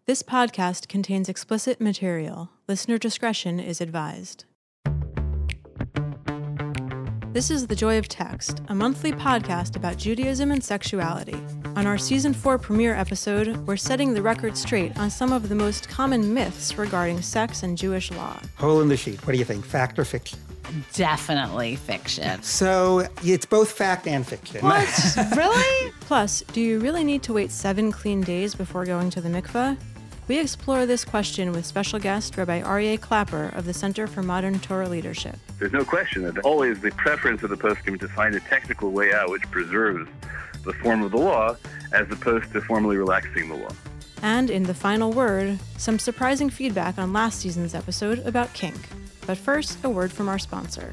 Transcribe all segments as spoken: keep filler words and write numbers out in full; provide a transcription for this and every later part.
This podcast contains explicit material. Listener discretion is advised. This is The Joy of Text, a monthly podcast about Judaism and sexuality. On our Season four premiere episode, we're setting the record straight on some of the most common myths regarding sex and Jewish law. Hole in the sheet. What do you think? Fact or fiction? Definitely fiction. So it's both fact and fiction. What? Really? Plus, do you really need to wait seven clean days before going to the mikveh? We explore this question with special guest Rabbi Aryeh Clapper of the Center for Modern Torah Leadership. There's no question that always the preference of the poskim to find a technical way out which preserves the form of the law as opposed to formally relaxing the law. And in the final word, some surprising feedback on last season's episode about kink. But first, a word from our sponsor.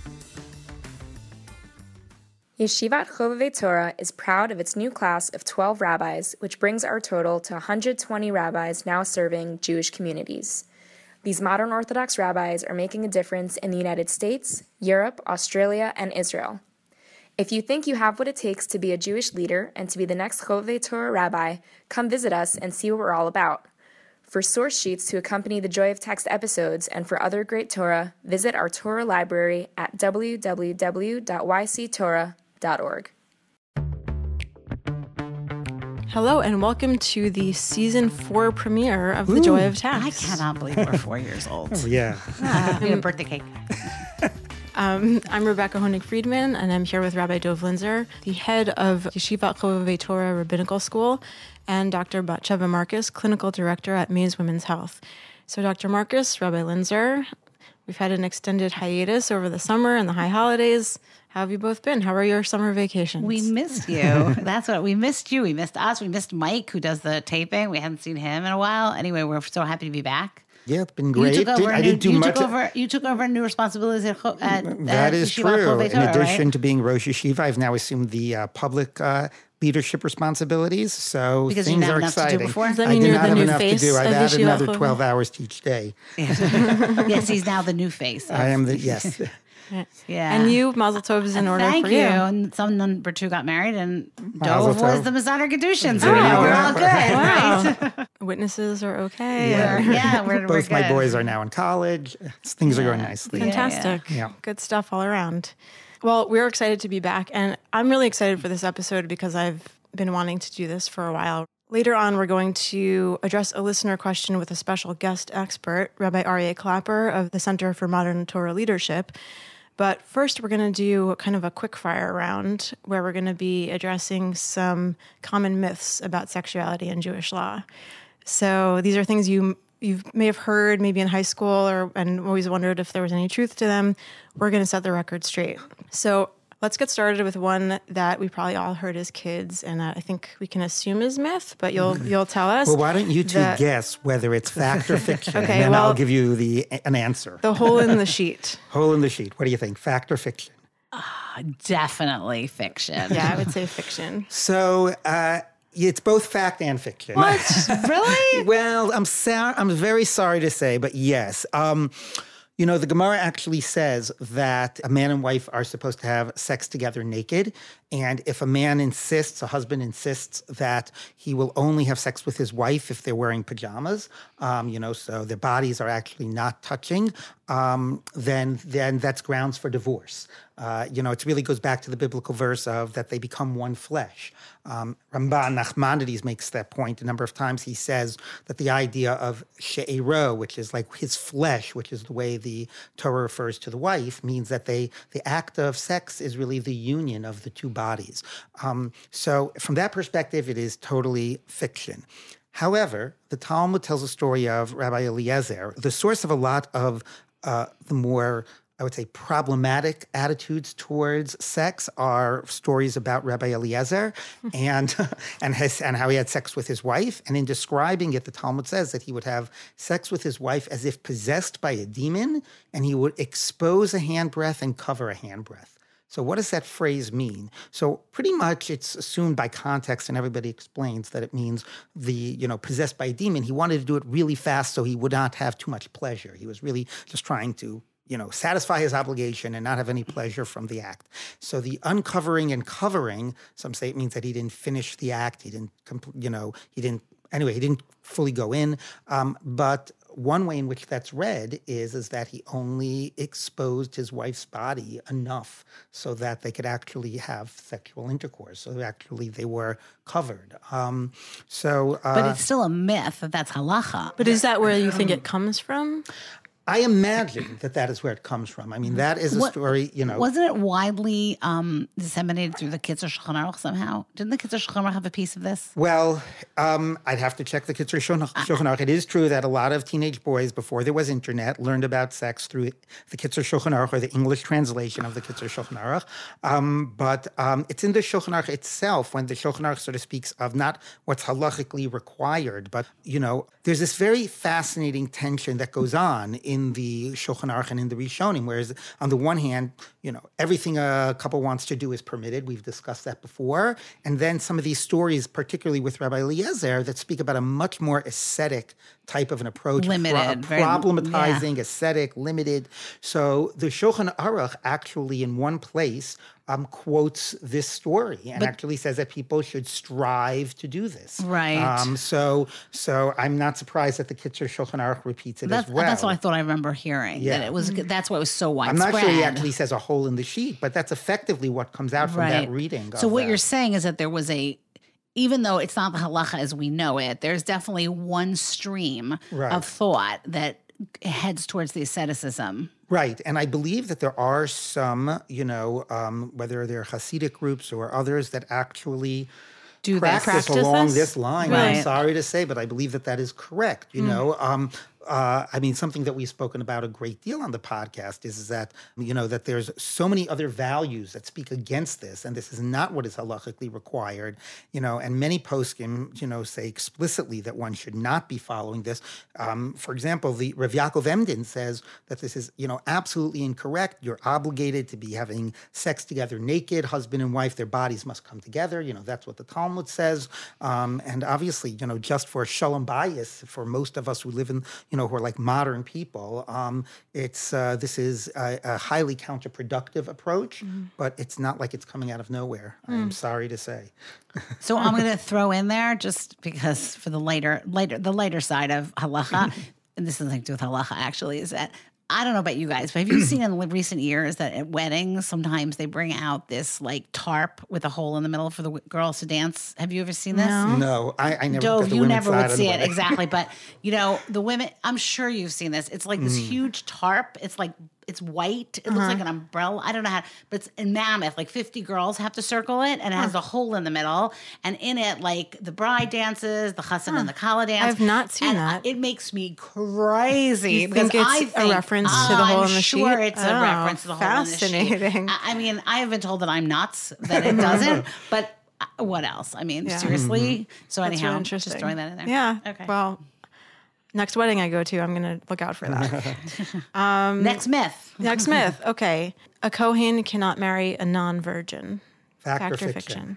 Yeshivat Chovevei Torah is proud of its new class of twelve rabbis, which brings our total to one hundred twenty rabbis now serving Jewish communities. These modern Orthodox rabbis are making a difference in the United States, Europe, Australia, and Israel. If you think you have what it takes to be a Jewish leader and to be the next Chovevei Torah rabbi, come visit us and see what we're all about. For source sheets to accompany the Joy of Text episodes and for other great Torah, visit our Torah library at w w w dot y c torah dot org. Hello and welcome to the Season four premiere of The Ooh, Joy of Text. I cannot believe we're four years old. Oh, yeah. Ah, I need a birthday cake. Um, I'm Rebecca Honig-Friedman, and I'm here with Rabbi Dov Linzer, the head of Yeshivat Chovevei Torah Rabbinical School, and Doctor Batsheva Marcus, clinical director at Maze Women's Health. So Doctor Marcus, Rabbi Linzer, we've had an extended hiatus over the summer and the high holidays. How have you both been? How are your summer vacations? We missed you. That's what we missed you. We missed us. We missed Mike, who does the taping. We hadn't seen him in a while. Anyway, we're so happy to be back. Yeah, it's been great. You took over, Did, I new, didn't do you much. Took over, you took over new responsibilities at, at That uh, is Yeshivat true. Chovevei In Torah, addition right? to being Rosh Yeshiva, I've now assumed the uh, public uh, leadership responsibilities. So Because you things didn't are have enough to do exciting. before? Does that I mean did you're not the have new enough to face do. I've of added Yeshivat another Chovevei? twelve hours to each day. Yes, he's now the new face. Of, I am the yes. Yeah. And you, Mazel Tov is in order Thank for you. you. And some number two got married, and Mazel Dove was tov. the Mazaner Kedushin. So There you now go. we're all good, Wow. right? Witnesses are okay. Yeah. We're- yeah, we're, we're Both good. my boys are now in college. Things are going Yeah. nicely. Yeah. Fantastic. Yeah. Good stuff all around. Well, we're excited to be back, and I'm really excited for this episode because I've been wanting to do this for a while. Later on, we're going to address a listener question with a special guest expert, Rabbi Aryeh Clapper of the Center for Modern Torah Leadership. But first, we're going to do kind of a quick fire round where we're going to be addressing some common myths about sexuality and Jewish law. So these are things you you may have heard maybe in high school or and always wondered if there was any truth to them. We're going to set the record straight. So let's get started with one that we probably all heard as kids, and that I think we can assume is myth, but you'll you'll tell us. Well, why don't you two the- guess whether it's fact or fiction, Okay, and then well- I'll give you the an answer. The hole in the sheet. Hole in the sheet. What do you think? Fact or fiction? Definitely fiction. Yeah, I would say fiction. So uh, it's both fact and fiction. What? Really? Well, I'm sorry. I'm very sorry to say, but yes. Um, you know, the Gemara actually says that a man and wife are supposed to have sex together naked. And if a man insists, a husband insists that he will only have sex with his wife if they're wearing pajamas, um, you know, so their bodies are actually not touching, um, then then that's grounds for divorce. Uh, you know, it really goes back to the biblical verse of that they become one flesh. Um, Ramban Nachmanides makes that point a number of times. He says that the idea of she'ero, which is like his flesh, which is the way the Torah refers to the wife, means that they the act of sex is really the union of the two bodies. Um, so from that perspective, it is totally fiction. However, the Talmud tells a story of Rabbi Eliezer, the source of a lot of uh, the more I would say problematic attitudes towards sex are stories about Rabbi Eliezer and and his, and how he had sex with his wife. And in describing it, the Talmud says that he would have sex with his wife as if possessed by a demon, and he would expose a handbreadth and cover a handbreadth. So what does that phrase mean? So pretty much it's assumed by context, and everybody explains that it means the, you know, possessed by a demon. He wanted to do it really fast so he would not have too much pleasure. He was really just trying to, you know, satisfy his obligation and not have any pleasure from the act. So the uncovering and covering, some say it means that he didn't finish the act. He didn't, compl- you know, he didn't anyway, he didn't fully go in. Um, but one way in which that's read is, is that he only exposed his wife's body enough so that they could actually have sexual intercourse. So actually they were covered. Um, so, uh, But it's still a myth that that's halacha. But is that where you think it comes from? I imagine that that is where it comes from. I mean, that is a What- story, you know. Wasn't it widely um, disseminated through the Kitzur Shulchan Aruch somehow? Didn't the Kitzur Shulchan Aruch have a piece of this? Well, um, I'd have to check the Kitzur Shulchan Aruch. It is true that a lot of teenage boys, before there was internet, learned about sex through the Kitzur Shulchan Aruch or the English translation of the Kitzur Shulchan Aruch. Um, but um, it's in the Shulchan Aruch itself when the Shulchan Aruch sort of speaks of not what's halachically required, but, you know, there's this very fascinating tension that goes on in the Shulchan Aruch and in the Rishonim, whereas on the one hand, you know, everything a couple wants to do is permitted. We've discussed that before. And then some of these stories, particularly with Rabbi Eliezer, that speak about a much more ascetic type of an approach. Limited, pro- very- problematizing, ascetic, limited. So the Shulchan Aruch actually in one place um, quotes this story and But- actually says that people should strive to do this. Right. Um, so, so I'm not surprised that the Kitzur Shulchan Aruch repeats it That's, as well. that's what I thought I remember hearing. Yeah. That it was. That's why it was so I'm widespread. not sure he actually says a hole in the sheet, but that's effectively what comes out from that reading. So of what that. you're saying is that there was a, even though it's not the halacha as we know it, there's definitely one stream Right. of thought that heads towards the asceticism. Right. And I believe that there are some, you know, um, whether they're Hasidic groups or others that actually Do they practice, practice along this? this line. Right. I'm sorry to say, but I believe that that is correct. You know, um, uh, I mean, something that we've spoken about a great deal on the podcast is, is that, you know, that there's so many other values that speak against this, and this is not what is halachically required, you know, and many poskim, you know, say explicitly that one should not be following this. Um, for example, the Rav Yaakov Emden says that this is, you know, absolutely incorrect. You're obligated to be having sex together naked, husband and wife, their bodies must come together. You know, that's what the Talmud says. Um, and obviously, you know, just for shalom bayis, for most of us who live in, you know, who are like modern people, um, it's uh, this is a, a highly counterproductive approach, Mm-hmm. but it's not like it's coming out of nowhere. I'm Mm. sorry to say. So I'm going to throw in there just because for the lighter, lighter, the lighter side of halacha, and this has nothing to do with halacha actually, is that I don't know about you guys, but have you seen in recent years that at weddings sometimes they bring out this like tarp with a hole in the middle for the w- girls to dance? Have you ever seen this? No. No, I, I never. got Dove, the you women's never side would of see the it wedding. exactly, but you know the women. I'm sure you've seen this. It's like this Mm. huge tarp. It's like it's white. It looks like an umbrella. I don't know how, but it's in mammoth. Like fifty girls have to circle it, and it has a hole in the middle. And in it, like the bride dances, the chassan and the kala dance. I've not seen and that. It makes me crazy. You because think it's I a think, reference to oh, the hole I'm in the sure sheet? it's a Oh, reference to the hole in the sheet. fascinating. I, I mean, I have been told that I'm nuts that it doesn't, but. uh, What else? I mean, Yeah. seriously. So That's anyhow, really interesting. just throwing that in there. Yeah. Okay. Well, next wedding I go to, I'm going to look out for that. Next myth. Next myth. Okay. A Kohen cannot marry a non-virgin. Fact, or fiction?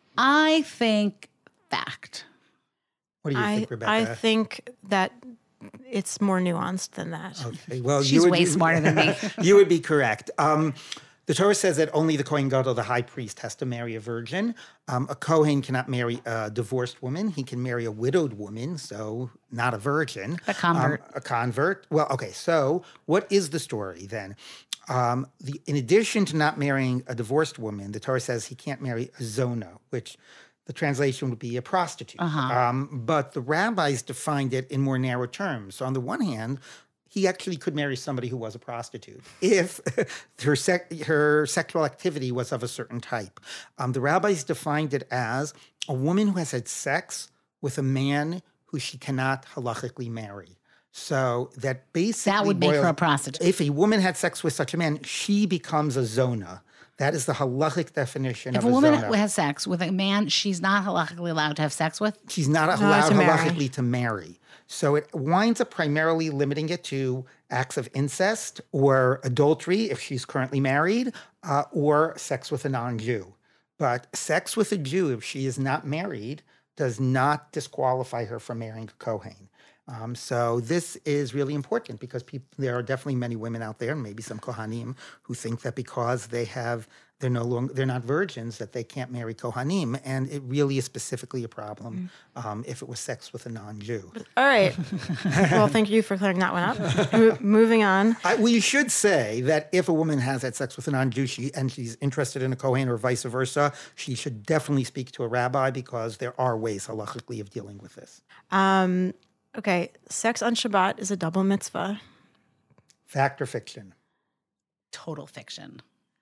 I think fact. What do you I, think, Rebecca? I think that it's more nuanced than that. Okay, well, She's you would way be, smarter than me. You would be correct. Um, the Torah says that only the Kohen Gadol, the high priest, has to marry a virgin. Um, a Kohen cannot marry a divorced woman. He can marry a widowed woman, so not a virgin. A convert. Um, a convert. Well, okay, so what is the story then? Um, the, in addition to not marrying a divorced woman, the Torah says he can't marry a zona, which the translation would be a prostitute. Uh-huh. Um, but the rabbis defined it in more narrow terms. So on the one hand, he actually could marry somebody who was a prostitute if her sec- her sexual activity was of a certain type. Um, the rabbis defined it as a woman who has had sex with a man who she cannot halachically marry. So that basically That would make her boils- a prostitute. If a woman had sex with such a man, she becomes a zona. That is the halachic definition If of a a woman zona. has sex with a man she's not halakhically allowed to have sex with, She's not Allowed allowed to marry. halachically to marry. So it winds up primarily limiting it to acts of incest or adultery if she's currently married, uh, or sex with a non-Jew. But sex with a Jew, if she is not married, does not disqualify her from marrying a Kohen. Um, so this is really important because people, there are definitely many women out there, and maybe some Kohanim, who think that because they have they're no longer they're not virgins that they can't marry Kohanim, and it really is specifically a problem mm. um, if it was sex with a non-Jew. All right. Well, thank you for clearing that one up. Mo- moving on. I, well, you should say that if a woman has had sex with a non-Jew she, and she's interested in a Kohen or vice versa, she should definitely speak to a rabbi because there are ways halachically of dealing with this. Um, okay, sex on Shabbat is a double mitzvah. Fact or fiction? Total fiction.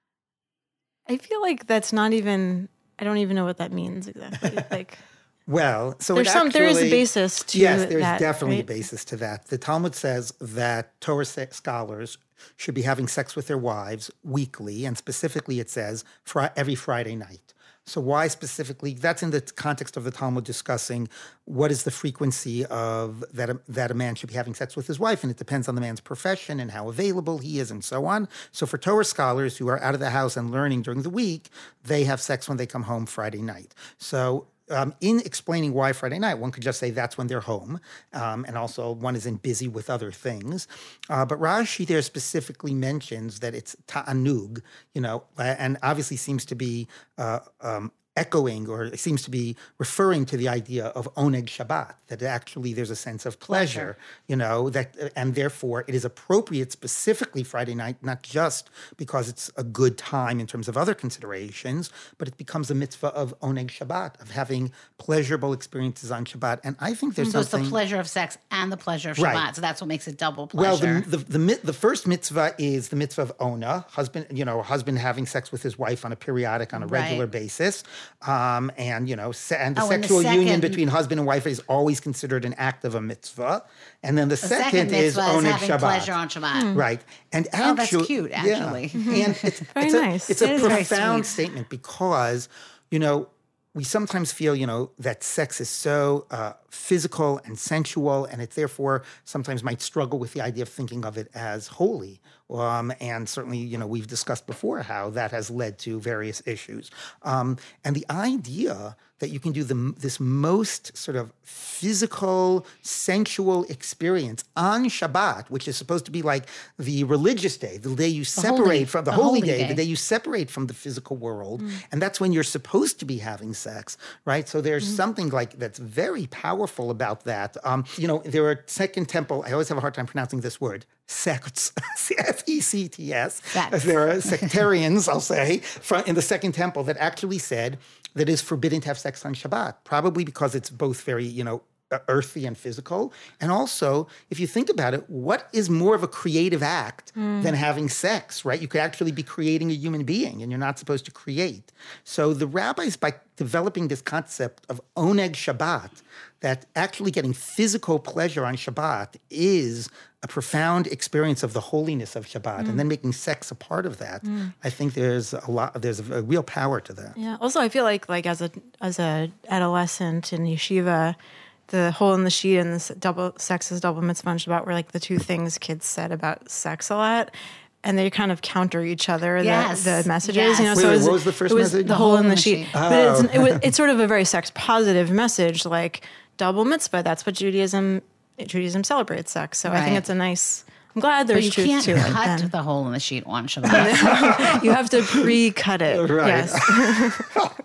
I feel like that's not even, I don't even know what that means exactly. Like, well, so there's it some, actually, there is a basis to yes, there's that, definitely right? a basis to that. The Talmud says that Torah scholars should be having sex with their wives weekly, and specifically it says fr- every Friday night. So why specifically? That's in the context of the Talmud discussing what is the frequency of that a, that a man should be having sex with his wife, and it depends on the man's profession and how available he is and so on. So for Torah scholars who are out of the house and learning during the week, they have sex when they come home Friday night. So Um, in explaining why Friday night, one could just say that's when they're home, um, and also one isn't busy with other things. Uh, but Rashi there specifically mentions that it's ta'anug, you know, and obviously seems to be uh, um, echoing or it seems to be referring to the idea of oneg Shabbat, that actually there's a sense of pleasure, pleasure. you know, that, and therefore it is appropriate specifically Friday night, not just because it's a good time in terms of other considerations, but it becomes a mitzvah of oneg Shabbat, of having pleasurable experiences on Shabbat. And I think there's so something... it's the pleasure of sex and the pleasure of Shabbat, right. so that's what makes it double pleasure. Well, the, the, the, the first mitzvah is the mitzvah of ona, husband, you know, husband having sex with his wife on a periodic, on a regular right. basis. Um, and, you know, se- and the oh, sexual and the second, union between husband and wife is always considered an act of a mitzvah. And then the, the second, second is mitzvah is oneg having Shabbat. pleasure on Shabbat. Mm. Right. And oh, actually, that's cute, actually. Yeah. And it's, very it's a, nice. it's it a is profound statement because, you know, we sometimes feel, you know, that sex is so uh, physical and sensual, and it therefore sometimes might struggle with the idea of thinking of it as holy. Um, and certainly, you know, we've discussed before how that has led to various issues. Um, and the idea that you can do the, this most sort of physical, sensual experience on Shabbat, which is supposed to be like the religious day, the day you separate holy, from the, the holy, holy day, day, the day you separate from the physical world. Mm. And that's when you're supposed to be having sex, right? So there's mm. something like that's very powerful about that. Um, you know, there are Second Temple, I always have a hard time pronouncing this word, sects, F E C T S. There are sectarians, I'll say, in the Second Temple that actually said that it is forbidden to have sex on Shabbat, probably because it's both very, you know, earthy and physical. And also, if you think about it, what is more of a creative act mm. than having sex, right? You could actually be creating a human being, and you're not supposed to create. So the rabbis, by developing this concept of oneg Shabbat, that actually getting physical pleasure on Shabbat is a profound experience of the holiness of Shabbat, mm. and then making sex a part of that. Mm. I think there's a lot, there's a, a real power to that. Yeah. Also, I feel like, like as a as a adolescent in yeshiva, the hole in the sheet and this double sex is double mitzvah on Shabbat were like the two things kids said about sex a lot. And they kind of counter each other, yes. the, the messages. Yes. You know, wait, so wait, it was, what was the first it was message? The hole in the sheet. Oh. But it's, it was, it's sort of a very sex positive message, like double mitzvah. That's what Judaism Judaism celebrates sex. So right. I think it's a nice. I'm glad there's but truth you can't to it. cut Then. the hole in the sheet on Shabbat. You have to pre-cut it. Right. Yes.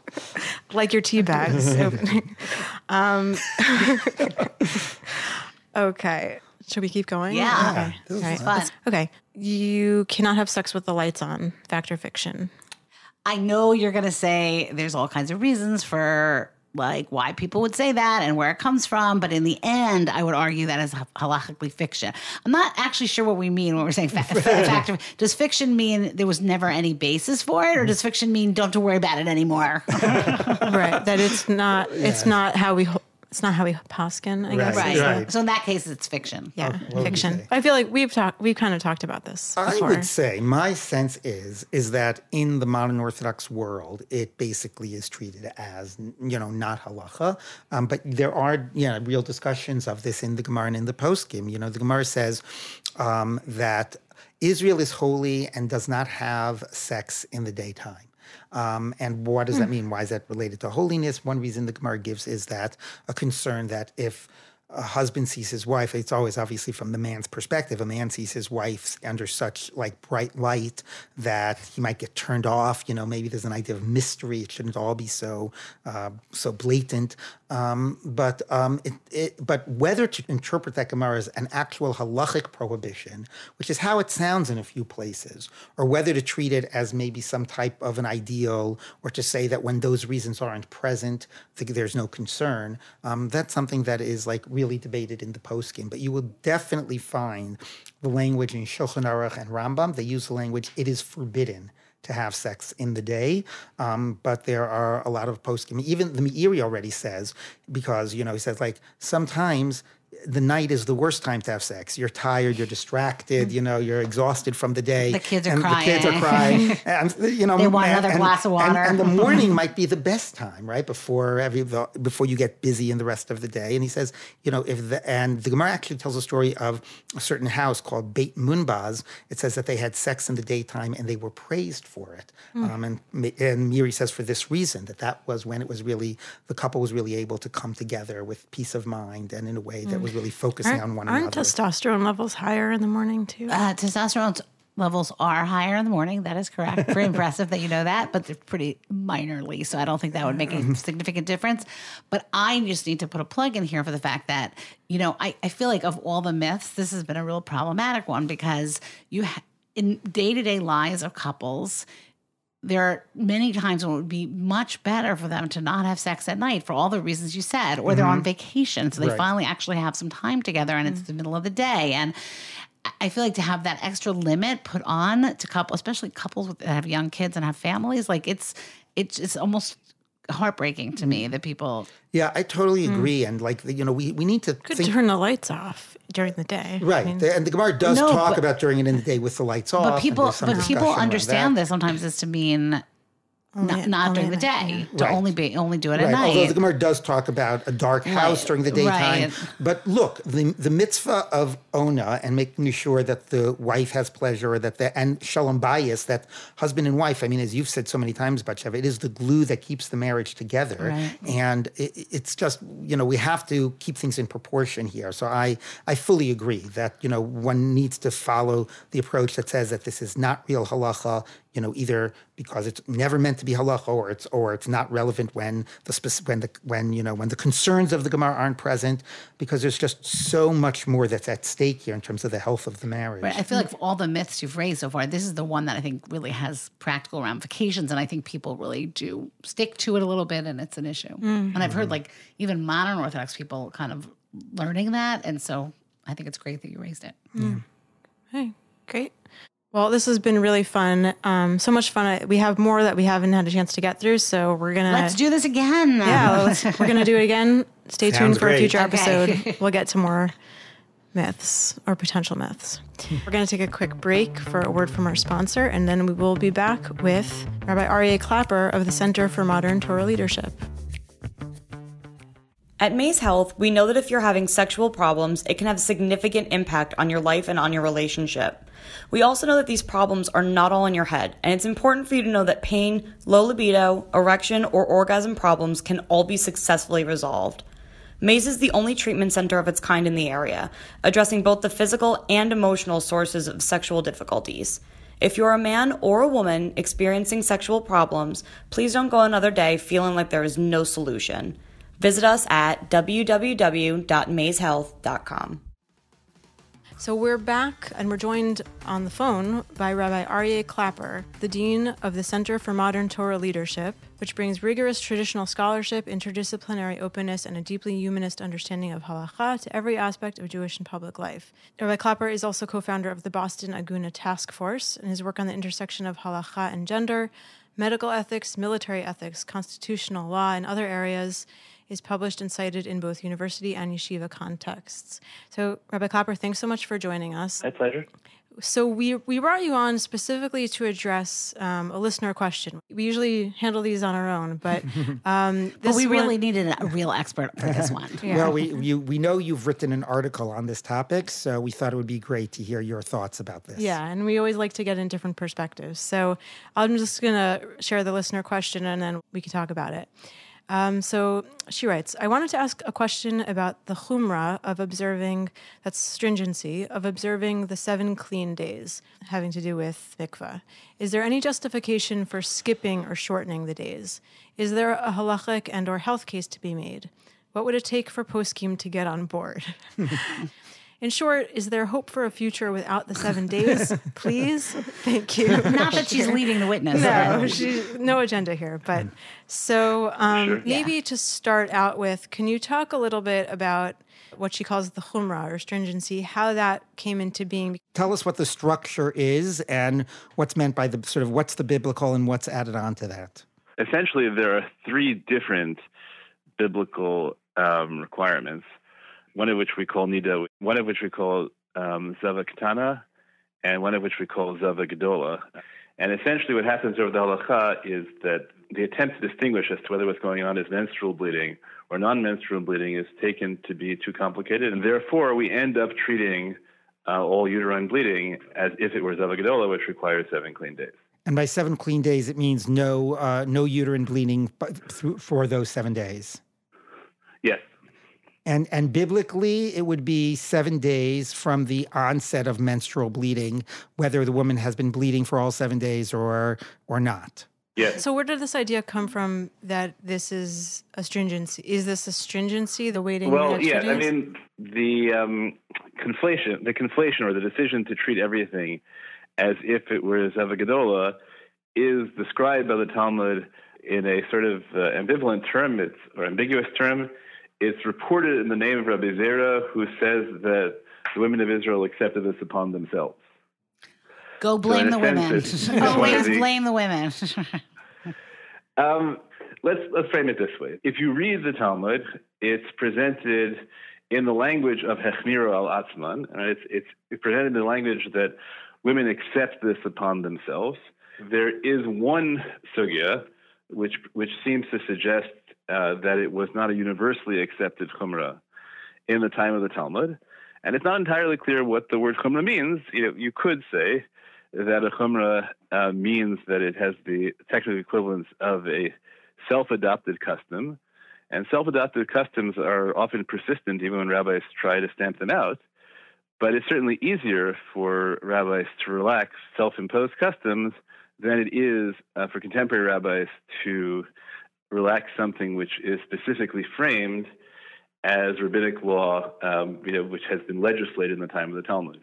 Like your tea bags opening. Um, okay. Should we keep going? Yeah. Okay. This All is fun. Okay. You cannot have sex with the lights on. Fact or fiction? I know you're going to say there's all kinds of reasons for like why people would say that and where it comes from. But in the end, I would argue that is halachically fiction. I'm not actually sure what we mean when we're saying fa- fact. Does fiction mean there was never any basis for it? Or does fiction mean don't have to worry about it anymore? Right. That it's not, yeah. it's not how we, it's not how we paskin, I right. guess. Right. right. So in that case, it's fiction. Yeah. Oh, fiction. I feel like we've talked, we've kind of talked about this before. I would say my sense is, is that in the modern Orthodox world, it basically is treated as, you know, not halacha. Um, but there are, you know, real discussions of this in the Gemara and in the Poskim. You know, the Gemara says um, that Israel is holy and does not have sex in the daytime. Um, and what does that mean? Why is that related to holiness? One reason the Gemara gives is that a concern that if a husband sees his wife, it's always obviously from the man's perspective. A man sees his wife under such like bright light that he might get turned off. You know, maybe there's an idea of mystery. It shouldn't all be so uh, so blatant. Um, but um, it, it, but whether to interpret that Gemara as an actual halachic prohibition, which is how it sounds in a few places, or whether to treat it as maybe some type of an ideal, or to say that when those reasons aren't present, there's no concern. Um, that's something that is like really debated in the poskim. But you will definitely find the language in Shulchan Aruch and Rambam. They use the language, it is forbidden to have sex in the day. Um, but there are a lot of poskim. Even the Meiri already says, because, you know, he says like sometimes the night is the worst time to have sex. You're tired, you're distracted, you know, you're exhausted from the day. The kids are and crying. The kids are crying. and, you know, They want and, another and, glass of water. And, and the morning might be the best time, right? Before every before you get busy in the rest of the day. And he says, you know, if the, and the Gemara actually tells a story of a certain house called Beit Munbaz. It says that they had sex in the daytime and they were praised for it. Mm. Um, and and Meiri says for this reason, that that was when it was really, the couple was really able to come together with peace of mind and in a way that mm. was really focusing aren't, on one aren't another. Aren't testosterone levels higher in the morning too? Uh, testosterone levels are higher in the morning. That is correct. Pretty impressive that you know that, but they're pretty minorly. So I don't think that would make a significant difference. But I just need to put a plug in here for the fact that, you know, I, I feel like of all the myths, this has been a real problematic one because you ha- in day-to-day lives of couples, there are many times when it would be much better for them to not have sex at night for all the reasons you said, or they're mm-hmm. on vacation. So they right. finally actually have some time together and mm-hmm. it's the middle of the day. And I feel like to have that extra limit put on to couple, especially couples with, that have young kids and have families, like it's, it's, it's almost heartbreaking to me that people. Yeah, I totally agree. Mm. And like, you know, we, we need to Could think, turn the lights off during the day. Right. I mean, and the Gemara does no, talk but, about doing it in the day with the lights off. But people, but people understand this sometimes is to mean Only, not, not during the day, yeah. to right. only be only do it right. at night. Although the Gemara does talk about a dark house right. during the daytime. Right. But look, the the mitzvah of ona and making sure that the wife has pleasure, that the and shalom bayis, that husband and wife. I mean, as you've said so many times, Batsheva, it is the glue that keeps the marriage together. Right. And it, it's just, you know, we have to keep things in proportion here. So I I fully agree that, you know, one needs to follow the approach that says that this is not real halacha. You know, either because it's never meant to be halacha, or it's or it's not relevant when the speci- when the when you know when the concerns of the Gemara aren't present, because there's just so much more that's at stake here in terms of the health of the marriage. Right. I feel like for all the myths you've raised so far, this is the one that I think really has practical ramifications, and I think people really do stick to it a little bit, and it's an issue. Mm-hmm. And I've heard like even modern Orthodox people kind of learning that, and so I think it's great that you raised it. Mm. Hey, great. Well, this has been really fun. Um, so much fun. I, we have more that we haven't had a chance to get through, so we're gonna let's do this again. Yeah, let's, we're gonna do it again. Stay Sounds tuned for great. a future Okay. episode. We'll get to more myths or potential myths. We're gonna take a quick break for a word from our sponsor, and then we will be back with Rabbi Aryeh Clapper of the Center for Modern Torah Leadership. At Maze Health, we know that if you're having sexual problems, it can have a significant impact on your life and on your relationship. We also know that these problems are not all in your head, and it's important for you to know that pain, low libido, erection, or orgasm problems can all be successfully resolved. Maze is the only treatment center of its kind in the area, addressing both the physical and emotional sources of sexual difficulties. If you're a man or a woman experiencing sexual problems, please don't go another day feeling like there is no solution. Visit us at w w w dot maze health dot com. So we're back, and we're joined on the phone by Rabbi Aryeh Clapper, the Dean of the Center for Modern Torah Leadership, which brings rigorous traditional scholarship, interdisciplinary openness, and a deeply humanist understanding of halacha to every aspect of Jewish and public life. Rabbi Clapper is also co-founder of the Boston Aguna Task Force, and his work on the intersection of halacha and gender, medical ethics, military ethics, constitutional law, and other areas is published and cited in both university and yeshiva contexts. So, Rabbi Clapper, thanks so much for joining us. My pleasure. So we we brought you on specifically to address um, a listener question. We usually handle these on our own, but um, this but we one, really needed a real expert for this one. Yeah. Well, we you, we know you've written an article on this topic, so we thought it would be great to hear your thoughts about this. Yeah, and we always like to get in different perspectives. So I'm just going to share the listener question, and then we can talk about it. Um, so she writes, I wanted to ask a question about the chumrah of observing, that's stringency, of observing the seven clean days, having to do with mikvah. Is there any justification for skipping or shortening the days? Is there a halachic and or health case to be made? What would it take for poskim to get on board? In short, is there hope for a future without the seven days? Please? Thank you. Not that she's leading the witness. No, she, no agenda here. But so um, Sure. maybe Yeah. to start out with, can you talk a little bit about what she calls the chumrah or stringency, how that came into being? Tell us what the structure is and what's meant by the sort of what's the biblical and what's added on to that. Essentially, there are three different biblical um, requirements. One of which we call nida, one of which we call um, zava katana, and one of which we call zava gedola. And essentially what happens over the halakha is that the attempt to distinguish as to whether what's going on is menstrual bleeding or non-menstrual bleeding is taken to be too complicated, and therefore we end up treating uh, all uterine bleeding as if it were zava gedola, which requires seven clean days. And by seven clean days, it means no uh, no uterine bleeding through, for those seven days. Yes. And and biblically, it would be seven days from the onset of menstrual bleeding, whether the woman has been bleeding for all seven days or or not. Yes. So where did this idea come from that this is a stringency? Is this a stringency, the waiting? Well, extra yeah, I days? mean, the um, conflation, the conflation or the decision to treat everything as if it were Zava Gedola is described by the Talmud in a sort of uh, ambivalent term, it's, or ambiguous term. It's reported in the name of Rabbi Zera, who says that the women of Israel accepted this upon themselves. Go blame So the in a women. sense, it's- it's one of Always the- blame the women. Um, let's let's frame it this way. If you read the Talmud, it's presented in the language of Hechmira al Atzman, and it's, it's it's presented in the language that women accept this upon themselves. There is one sugya which which seems to suggest uh, that it was not a universally accepted chumrah in the time of the Talmud, and it's not entirely clear what the word chumrah means. You know, you could say that a chumrah uh, means that it has the technical equivalence of a self-adopted custom, and self-adopted customs are often persistent even when rabbis try to stamp them out. But it's certainly easier for rabbis to relax self-imposed customs than it is uh, for contemporary rabbis to relax something which is specifically framed as rabbinic law, um, you know, which has been legislated in the time of the Talmud.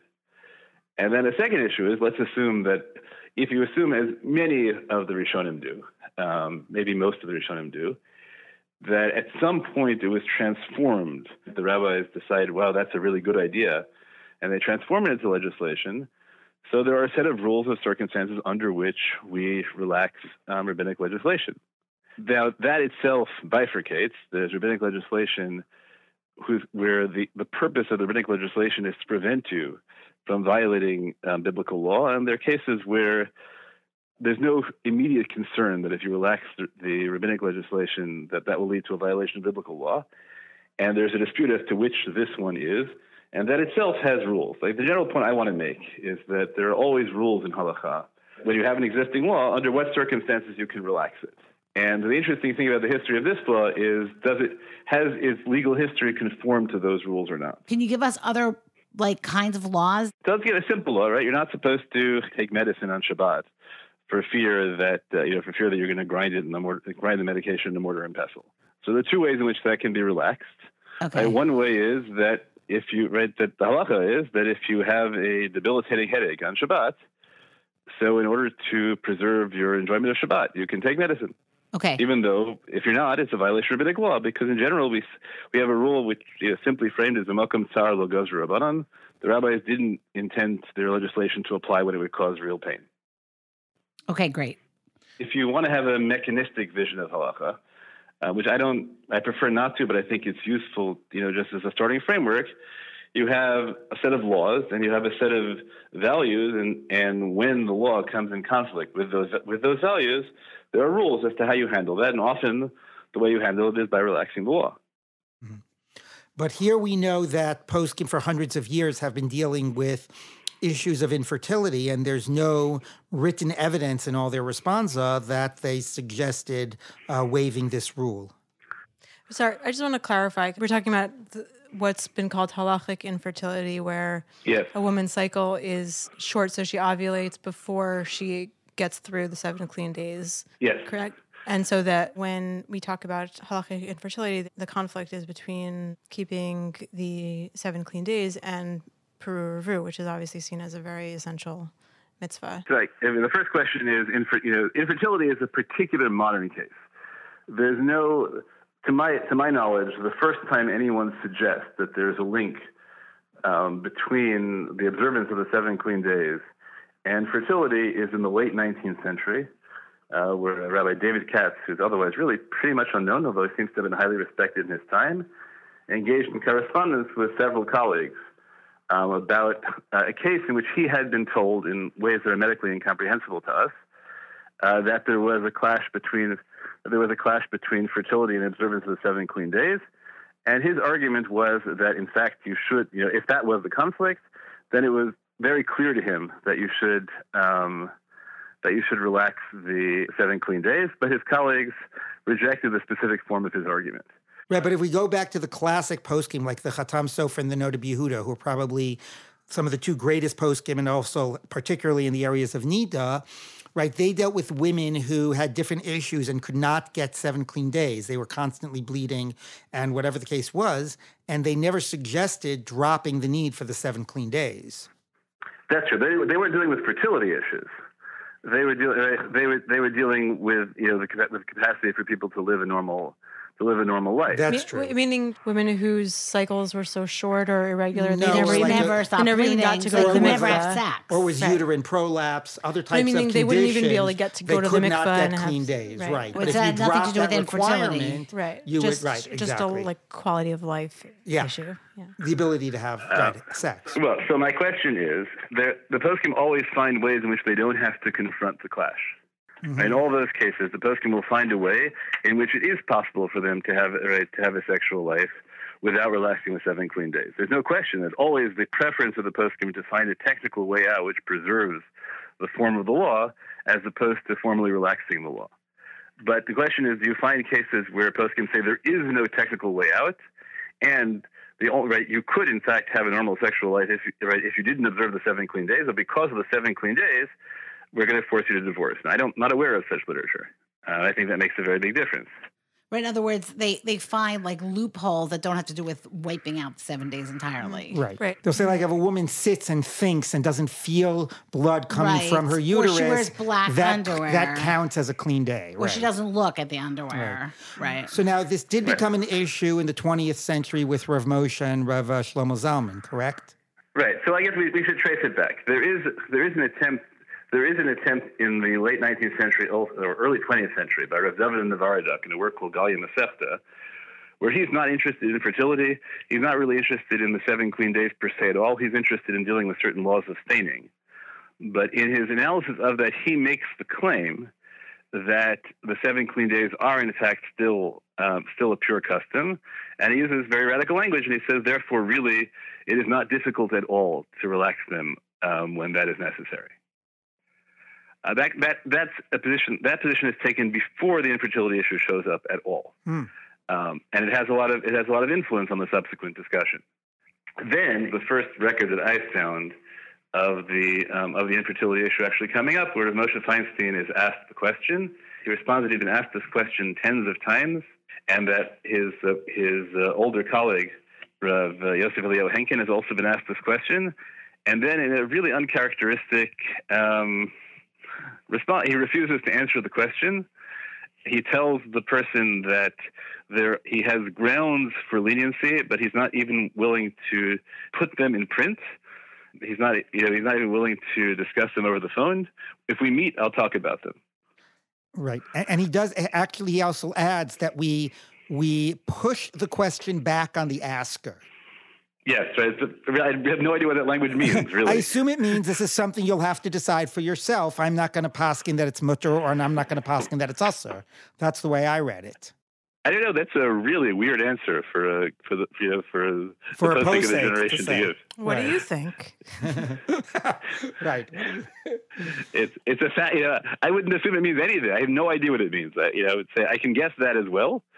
And then a second issue is, let's assume that if you assume, as many of the Rishonim do, um, maybe most of the Rishonim do, that at some point it was transformed. The rabbis decided, wow, that's a really good idea, and they transform it into legislation. So there are a set of rules and circumstances under which we relax um, rabbinic legislation. Now, that itself bifurcates. There's rabbinic legislation whose, where the, the purpose of the rabbinic legislation is to prevent you from violating um, biblical law, and there are cases where there's no immediate concern that if you relax the, the rabbinic legislation, that that will lead to a violation of biblical law. And there's a dispute as to which this one is, and that itself has rules. Like, the general point I want to make is that there are always rules in halakha. When you have an existing law, under what circumstances you can relax it. And the interesting thing about the history of this law is, does it has its legal history conform to those rules or not? Can you give us other like kinds of laws? It does get a simple law, right? You're not supposed to take medicine on Shabbat for fear that uh, you know, for fear that you're going to grind it in the mortar, grind the medication in the mortar and pestle. So there are two ways in which that can be relaxed. Okay. Uh, one way is that if you right that the halacha is that if you have a debilitating headache on Shabbat, so in order to preserve your enjoyment of Shabbat, you can take medicine. Okay. Even though, if you're not, it's a violation of rabbinic law, because in general, we we have a rule which is, you know, simply framed as a makom tsar lo gozra rabbanan. The rabbis didn't intend their legislation to apply when it would cause real pain. Okay, great. If you want to have a mechanistic vision of halacha, uh, which I don't, I prefer not to, but I think it's useful, you know, just as a starting framework, you have a set of laws and you have a set of values, and, and when the law comes in conflict with those with those values, there are rules as to how you handle that, and often the way you handle it is by relaxing the law. Mm-hmm. But here we know that poskim for hundreds of years have been dealing with issues of infertility, and there's no written evidence in all their responsa that they suggested uh, waiving this rule. Sorry, I just want to clarify. We're talking about the, what's been called halachic infertility, where Yes. a woman's cycle is short, so she ovulates before she gets through the seven clean days. Yes. Correct? And so that when we talk about halachic infertility, the conflict is between keeping the seven clean days and Peru Revu, which is obviously seen as a very essential mitzvah. Right. I mean, the first question is, infer- you know, infertility is a particular modern case. There's no, to my to my knowledge, the first time anyone suggests that there's a link um, between the observance of the seven clean days and fertility is in the late nineteenth century, uh, where Rabbi David Katz, who's otherwise really pretty much unknown, although he seems to have been highly respected in his time, engaged in correspondence with several colleagues um, about uh, a case in which he had been told in ways that are medically incomprehensible to us uh, that there was a clash between there was a clash between fertility and observance of the seven clean days, and his argument was that in fact you should, you know, if that was the conflict, then it was very clear to him that you should um, that you should relax the seven clean days, but his colleagues rejected the specific form of his argument. Right, but if we go back to the classic poskim, like the Chatam Sofer and the Noda B'Yehuda, who are probably some of the two greatest poskim, and also particularly in the areas of Nida, right, they dealt with women who had different issues and could not get seven clean days. They were constantly bleeding and whatever the case was, and they never suggested dropping the need for the seven clean days. That's true. They, they weren't dealing with fertility issues. They were, deal, they, were, they were dealing with, you know, the, the capacity for people to live a normal to live a normal life. That's Me- true. Meaning women whose cycles were so short or irregular, No, they never or even, like never a- stopped they never even bleeding, got to so go to they the could never mikveh. have sex. Or was Right. uterine prolapse, other types meaning of they wouldn't even be able to conditions, get to go they to the could not mikveh get and have- clean days, right. right. Which But if had you nothing to drop do with that infertility. requirement, Right. you just, would, right, Just exactly. a like quality of life Yeah. issue. Yeah. The ability to have right, sex. Well, so my question is, the poskim always find ways in which they don't have to confront the clash. Mm-hmm. In all those cases, the poskim will find a way in which it is possible for them to have right, to have a sexual life without relaxing the seven clean days. There's no question. There's always the preference of the poskim to find a technical way out which preserves the form of the law as opposed to formally relaxing the law. But the question is, do you find cases where poskim say there is no technical way out, and the only, right, you could in fact have a normal sexual life if you, right, if you didn't observe the seven clean days, but because of the seven clean days, we're going to force you to divorce. And I don't, not aware of such literature. Uh, I think that makes a very big difference. Right. In other words, they, they find like loopholes that don't have to do with wiping out the seven days entirely. Right. Right. They'll say, like, if a woman sits and thinks and doesn't feel blood coming Right. from her Or she uterus, wears black that, underwear. that counts as a clean day. Or right. she doesn't look at the underwear. Right. So now this did become an issue in the twentieth century with Rav Moshe and Rav uh, Shlomo Zalman, correct? Right. So I guess we, we should trace it back. There is there is an attempt there is an attempt in the late nineteenth century or early twentieth century by Rav David Navaraduk in a work called Galia Masechta, where he's not interested in fertility. He's not really interested in the seven clean days per se at all. He's interested in dealing with certain laws of staining. But in his analysis of that, he makes the claim that the seven clean days are in fact still um, still a pure custom, and he uses very radical language, and he says, therefore, really, it is not difficult at all to relax them um, when that is necessary. Uh, that that that's a position. That position is taken before the infertility issue shows up at all, Hmm. um, and it has a lot of it has a lot of influence on the subsequent discussion. Then the first record that I found of the um, of the infertility issue actually coming up, where Moshe Feinstein is asked the question. He responds that he's been asked this question tens of times, and that his uh, his uh, older colleague, Rav uh, Yosef Eliyahu Henkin, has also been asked this question, and then in a really uncharacteristic um, response, he refuses to answer the question. He tells the person that there he has grounds for leniency, but he's not even willing to put them in print. He's not, you know, he's not even willing to discuss them over the phone. If we meet, I'll talk about them. Right. And, and he does, actually, he also adds that we we push the question back on the asker. Yes, right. It's a, I have no idea what that language means, really. I assume it means this is something you'll have to decide for yourself. I'm not going to paskin that it's mutter, or I'm not going to paskin that it's usser. That's the way I read it. I don't know. That's a really weird answer for a for the you know for a, For the a posting of the posek to generation to, say. give. What Right. do you think? Right. It's it's a fact. You know, I wouldn't assume it means anything. I have no idea what it means. I, you know, I would say I can guess that as well,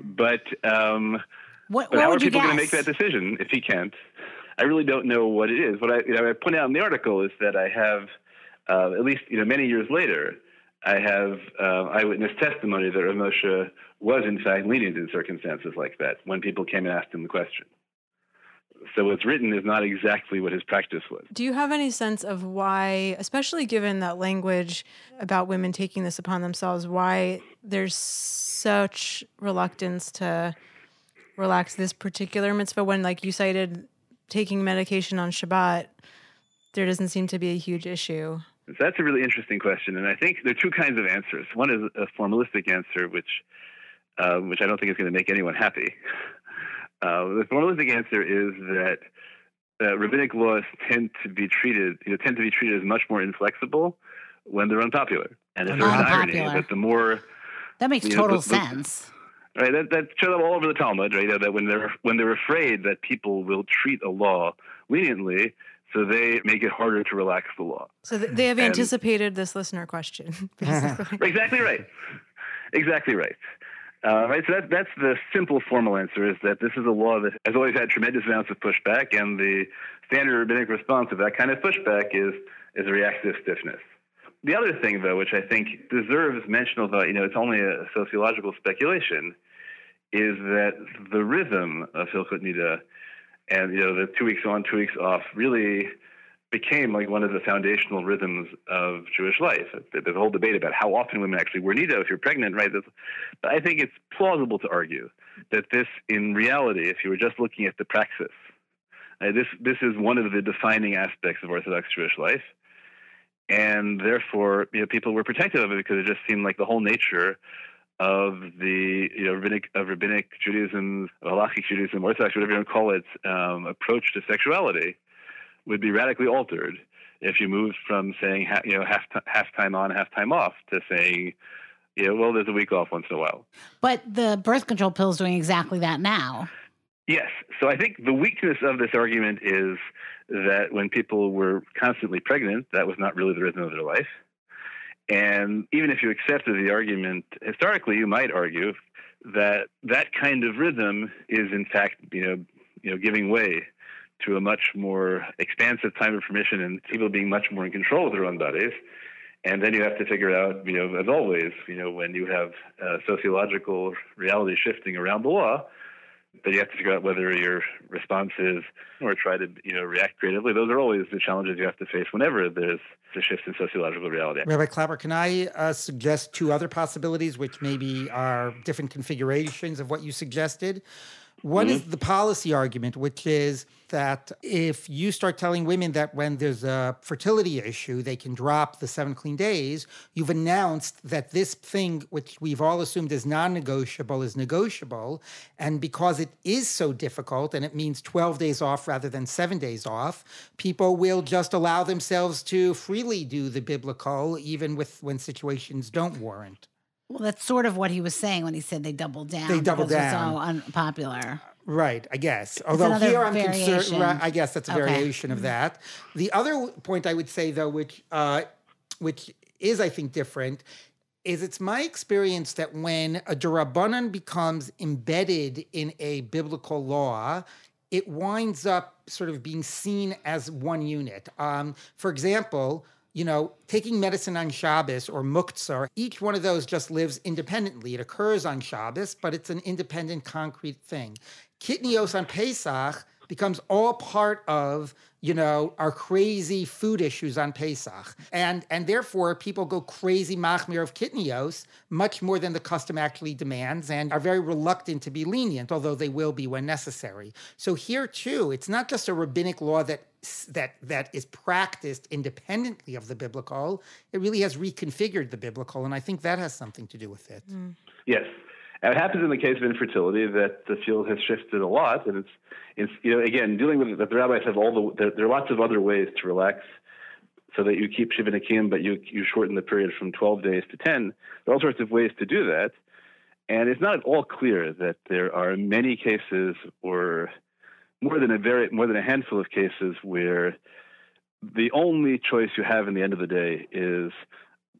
But, um, what, but what how would are you people going to guess? make that decision if he can't? I really don't know what it is. What I, you know, I point out in the article is that I have, uh, at least you know, many years later, I have uh, eyewitness testimony that Rav Moshe was in fact lenient in circumstances like that when people came and asked him the question. So what's written is not exactly what his practice was. Do you have any sense of why, especially given that language about women taking this upon themselves, why there's such reluctance to relax this particular mitzvah when, like you cited, taking medication on Shabbat, there doesn't seem to be a huge issue? So that's a really interesting question, and I think there are two kinds of answers. One is a formalistic answer, which uh, which I don't think is going to make anyone happy. Uh, the formalistic answer is that uh, rabbinic laws tend to be treated, you know, tend to be treated as much more inflexible when they're unpopular. And it's an irony that the more that makes you know, total the, the, sense. Right, that that shows up all over the Talmud, right? That when they're when they're afraid that people will treat a law leniently, so they make it harder to relax the law. So th- they have and, anticipated this listener question, basically. Exactly right. Exactly right. Uh, right. So that that's the simple formal answer: is that this is a law that has always had tremendous amounts of pushback, and the standard rabbinic response to that kind of pushback is is a reactive stiffness. The other thing, though, which I think deserves mention, although you know it's only a sociological speculation, is that the rhythm of Hilchot Nida and you know the two weeks on, two weeks off really became like one of the foundational rhythms of Jewish life. There's a whole debate about how often women actually wear Nida if you're pregnant, right? But I think it's plausible to argue that this, in reality, if you were just looking at the praxis, uh, this this is one of the defining aspects of Orthodox Jewish life. And therefore, you know, people were protective of it because it just seemed like the whole nature of the you know rabbinic of rabbinic Judaism, halachic Judaism, Orthodox, whatever you want to call it, um, approach to sexuality would be radically altered if you moved from saying ha- you know half t- half time on, half time off to saying you know well there's a week off once in a while. But the birth control pill is doing exactly that now. Yes. So I think the weakness of this argument is that when people were constantly pregnant, that was not really the rhythm of their life. And even if you accepted the argument, historically, you might argue that that kind of rhythm is, in fact, you know, you know, giving way to a much more expansive time of permission and people being much more in control of their own bodies. And then you have to figure out, you know, as always, you know, when you have uh, sociological reality shifting around the law, that you have to figure out whether your response is or try to, you know, react creatively. Those are always the challenges you have to face whenever there's a shift in sociological reality. Rabbi Clapper, can I uh, suggest two other possibilities, which maybe are different configurations of what you suggested? One mm-hmm. is the policy argument, which is that if you start telling women that when there's a fertility issue, they can drop the seven clean days, you've announced that this thing, which we've all assumed is non-negotiable, is negotiable. And because it is so difficult, and it means twelve days off rather than seven days off, people will just allow themselves to freely do the biblical, even with when situations don't warrant. Well, that's sort of what he was saying when he said they doubled down. They doubled because down. It was so unpopular. Right, I guess. Although here I'm concerned, right, I guess that's a okay. variation of that. The other point I would say, though, which uh, which is, I think, different, is it's my experience that when a D'Rabbanan becomes embedded in a biblical law, it winds up sort of being seen as one unit. Um, for example, you know, taking medicine on Shabbos or muktzah, each one of those just lives independently. It occurs on Shabbos, but it's an independent, concrete thing. Kitnios on Pesach becomes all part of, you know, our crazy food issues on Pesach. And and therefore, people go crazy machmir of kitnios much more than the custom actually demands and are very reluctant to be lenient, although they will be when necessary. So here, too, it's not just a rabbinic law that that that is practiced independently of the biblical. It really has reconfigured the biblical, and I think that has something to do with it. Mm. Yes. And it happens in the case of infertility that the field has shifted a lot, and it's, it's you know, again, dealing with it, that the rabbis have all the, there, there are lots of other ways to relax so that you keep Shiva Nekim, but you, you shorten the period from twelve days to ten. There are all sorts of ways to do that, and it's not at all clear that there are many cases or more than a very, more than a handful of cases where the only choice you have in the end of the day is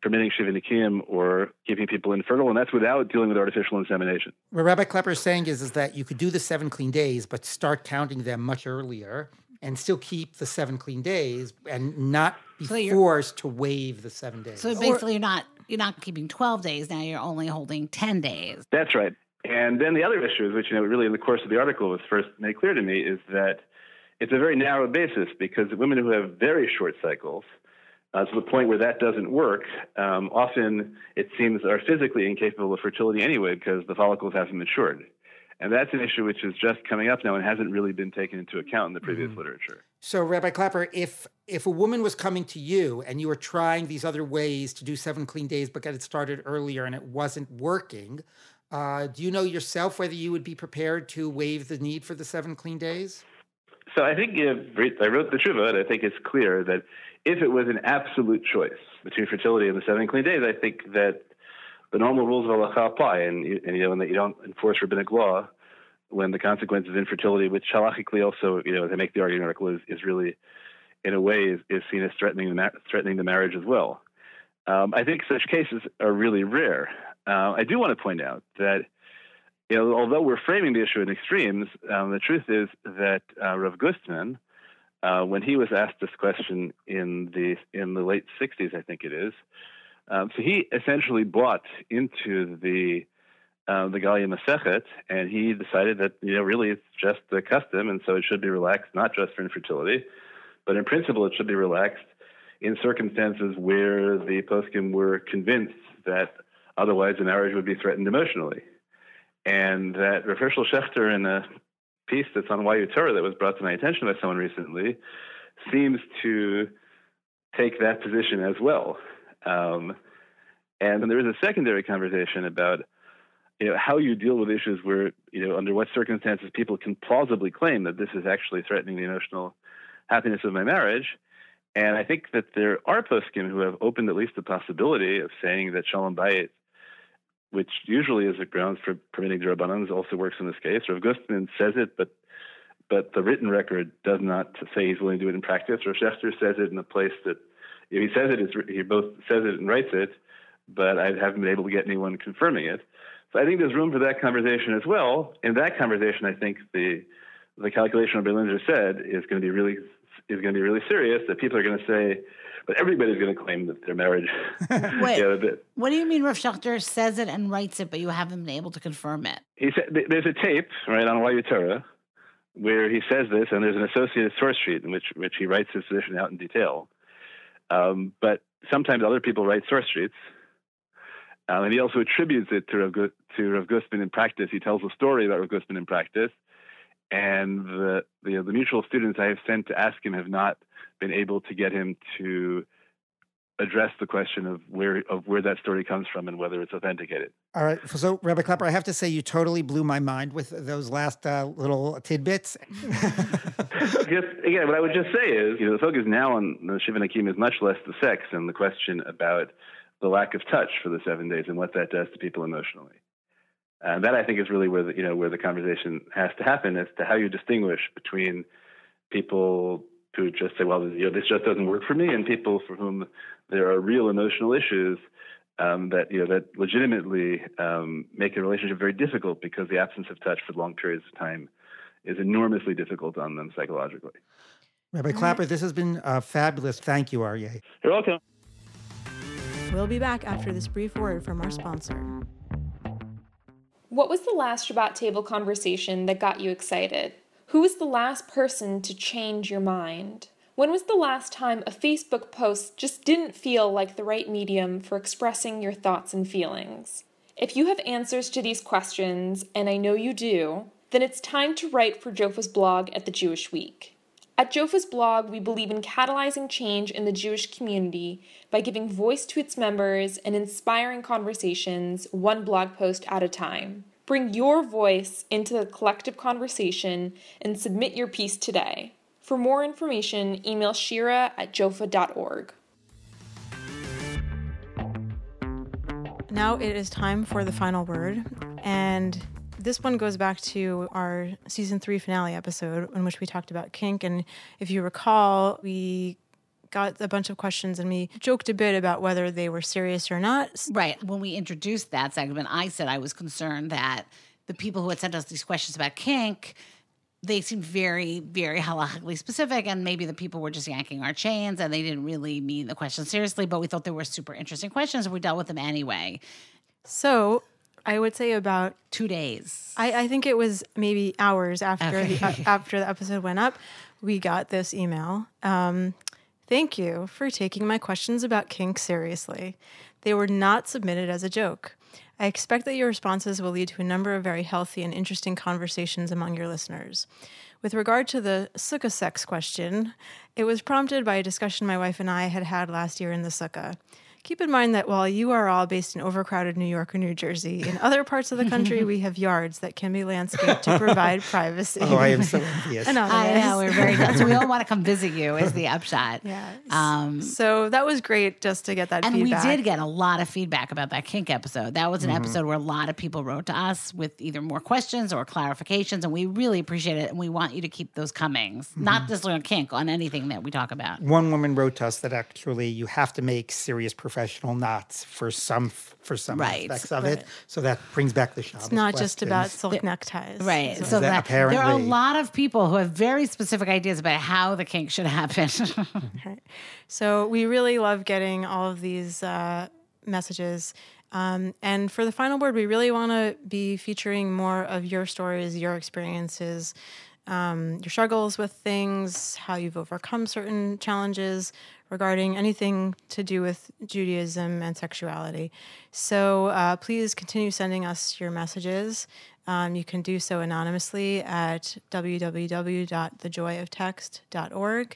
permitting Shiva Nikiyim or keeping people infertile, and that's without dealing with artificial insemination. What Rabbi Klepper is saying is, is that you could do the seven clean days, but start counting them much earlier and still keep the seven clean days and not be So you're- forced to waive the seven days. So basically, you're not you're not keeping twelve days now. You're only holding ten days. That's right. And then the other issue, which, you know, really in the course of the article was first made clear to me, is that it's a very narrow basis, because women who have very short cycles, uh, to the point where that doesn't work, um, often it seems are physically incapable of fertility anyway because the follicles haven't matured. And that's an issue which is just coming up now and hasn't really been taken into account in the previous mm. literature. So, Rabbi Klepper, if if a woman was coming to you and you were trying these other ways to do seven clean days but get it started earlier and it wasn't working, uh, do you know yourself whether you would be prepared to waive the need for the seven clean days? So I think, you know, I wrote the tshuva, and I think it's clear that if it was an absolute choice between fertility and the seven clean days, I think that the normal rules of halacha apply, and, and you know, and that you don't enforce rabbinic law when the consequence of infertility, which halachically also, you know, they make the argument article is, is really, in a way, is, is seen as threatening the, mar- threatening the marriage as well. Um, I think such cases are really rare. Uh, I do want to point out that, you know, although we're framing the issue in extremes, um, the truth is that uh, Rav Gustman, uh, when he was asked this question in the in the late sixties, I think it is, um, so he essentially bought into the uh, the Galia Masechet, and he decided that, you know, really it's just the custom, and so it should be relaxed, not just for infertility, but in principle it should be relaxed in circumstances where the poskim were convinced that otherwise the marriage would be threatened emotionally. And that Rav Hershel Schachter, in a piece that's on Y U Torah that was brought to my attention by someone recently, seems to take that position as well. Um, and then there is a secondary conversation about, you know, how you deal with issues where, you know, under what circumstances people can plausibly claim that this is actually threatening the emotional happiness of my marriage. And I think that there are poskim who have opened at least the possibility of saying that Shalom Bayit, which usually is a grounds for permitting D'Rabbanan, also works in this case. Rav Gustman says it, but but the written record does not say he's willing to do it in practice. Rav Schachter says it in a place that, if he says it, it's, he both says it and writes it, but I haven't been able to get anyone confirming it. So I think there's room for that conversation as well. In that conversation, I think the the calculation of Berlinger said is going to be really is going to be really serious. That people are going to say, but everybody's going to claim that their marriage. Wait, you know, that, what do you mean Rav Schachter says it and writes it, but you haven't been able to confirm it? He said there's a tape right on Y U Torah where he says this, and there's an associated source sheet in which which he writes his position out in detail. Um, but sometimes other people write source sheets, um, and he also attributes it to Rav, to Rav Gustman in practice. He tells a story about Rav Gustman in practice, and the the, the mutual students I have sent to ask him have not been able to get him to address the question of where of where that story comes from and whether it's authenticated. All right. So, Rabbi Klepper, I have to say you totally blew my mind with those last uh, little tidbits. Just, again, what I would just say is, you know, the focus now on the Shiva Nikiyim is much less the sex and the question about the lack of touch for the seven days and what that does to people emotionally. And that, I think, is really where the, you know, where the conversation has to happen as to how you distinguish between people who just say, well, you know, this just doesn't work for me, and people for whom there are real emotional issues um, that, you know, that legitimately um, make a relationship very difficult because the absence of touch for long periods of time is enormously difficult on them psychologically. Rabbi Klepper, this has been uh, fabulous. Thank you, Aryeh. You're welcome. We'll be back after this brief word from our sponsor. What was the last Shabbat table conversation that got you excited? Who was the last person to change your mind? When was the last time a Facebook post just didn't feel like the right medium for expressing your thoughts and feelings? If you have answers to these questions, and I know you do, then it's time to write for Jofa's blog at the Jewish Week. At Jofa's blog, we believe in catalyzing change in the Jewish community by giving voice to its members and inspiring conversations one blog post at a time. Bring your voice into the collective conversation and submit your piece today. For more information, email shira at jofa dot org. Now it is time for the final word, and this one goes back to our season three finale episode in which we talked about kink. And if you recall, we got a bunch of questions and we joked a bit about whether they were serious or not. Right. When we introduced that segment, I said I was concerned that the people who had sent us these questions about kink, they seemed very, very halachically specific, and maybe the people were just yanking our chains and they didn't really mean the question seriously, but we thought they were super interesting questions and we dealt with them anyway. So I would say about two days. I, I think it was maybe hours after Okay. the, uh, after the episode went up, we got this email. Um, Thank you for taking my questions about kink seriously. They were not submitted as a joke. I expect that your responses will lead to a number of very healthy and interesting conversations among your listeners. With regard to the sukkah sex question, it was prompted by a discussion my wife and I had had last year in the sukkah. Keep in mind that while you are all based in overcrowded New York or New Jersey, in other parts of the country, we have yards that can be landscaped to provide privacy. Oh, I am so envious. Anonymous. I know, we're very so we all want to come visit you is the upshot. Yeah. Um, so that was great just to get that and feedback. we did get a lot of feedback about that kink episode. That was an Mm-hmm. episode where a lot of people wrote to us with either more questions or clarifications, and we really appreciate it. And we want you to keep those coming, Mm-hmm. not just on kink, on anything that we talk about. One woman wrote to us that actually you have to make serious professional knots for some for some Right, aspects of right. it. So that brings back the Shabbos It's not just questions. about silk neckties. Right. So- So that that, there are a apparently- lot of people who have very specific ideas about how the kink should happen. Right. So we really love getting all of these uh, messages. Um, and for the final word, we really want to be featuring more of your stories, your experiences, um, your struggles with things, how you've overcome certain challenges regarding anything to do with Judaism and sexuality. So uh, please continue sending us your messages. Um, you can do so anonymously at w w w dot the joy of text dot org.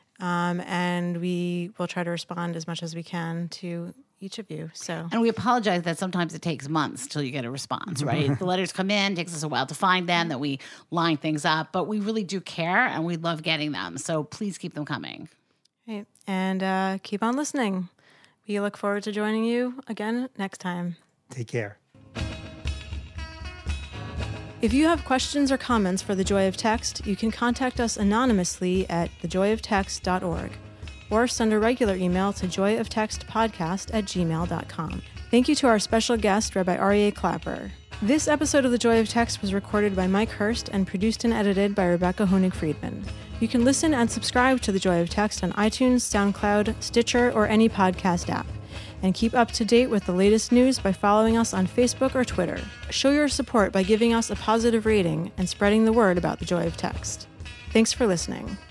Um, and we will try to respond as much as we can to each of you. So And we apologize that sometimes it takes months till you get a response, right? The letters come in, takes us a while to find them, that we line things up, but we really do care and we love getting them. So please keep them coming. right. And uh, keep on listening. We look forward to joining you again next time. Take care. If you have questions or comments for The Joy of Text, you can contact us anonymously at the joy of text dot org or send a regular email to joy of text podcast at gmail dot com. Thank you to our special guest, Rabbi Aryeh Clapper. This episode of The Joy of Text was recorded by Mike Hurst and produced and edited by Rebecca Honig-Friedman. You can listen and subscribe to The Joy of Text on iTunes, SoundCloud, Stitcher, or any podcast app. And keep up to date with the latest news by following us on Facebook or Twitter. Show your support by giving us a positive rating and spreading the word about The Joy of Text. Thanks for listening.